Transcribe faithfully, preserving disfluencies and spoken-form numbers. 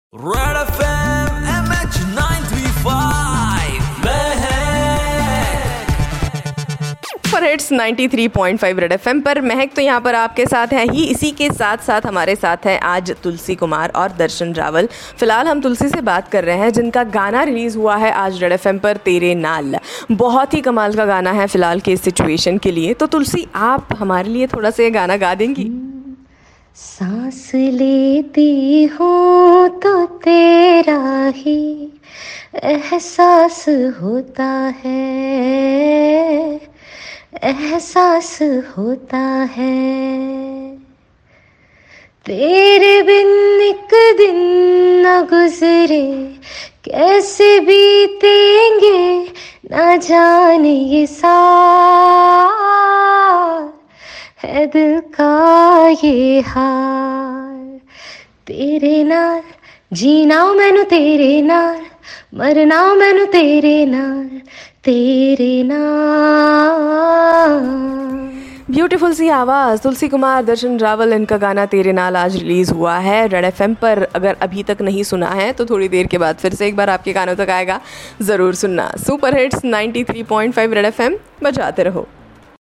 Red FM M H nine three five पर hits ninety three point five red FM पर महक तो यहाँ पर आपके साथ है ही। इसी के साथ साथ हमारे साथ हैं आज तुलसी कुमार और दर्शन रावल। फिलहाल हम तुलसी से बात कर रहे हैं जिनका गाना रिलीज हुआ है आज रेड एफएम पर, तेरे नाल। बहुत ही कमाल का गाना है फिलहाल के इस सिचुएशन के लिए। तो तुलसी, आप हमारे लिए थोड़ा सा ये गाना गा देंगी? सांस लेती हूँ तो तेरा ही एहसास होता है, एहसास होता है। तेरे बिन एक दिन न गुजरे कैसे बीतेंगे न जाने ये साल, है दिल का ये हाल। तेरे नाल जीना मैनू तेरे नाल, मरना मैनू तेरे नाल, तेरे नाल। ब्यूटीफुल सी आवाज़, तुलसी कुमार, दर्शन रावल, इनका गाना तेरे नाल आज रिलीज़ हुआ है रेड एफएम पर। अगर अभी तक नहीं सुना है तो थोड़ी देर के बाद फिर से एक बार आपके कानों तक आएगा, ज़रूर सुनना। Super hits ninety three point five red FM, बजाते रहो।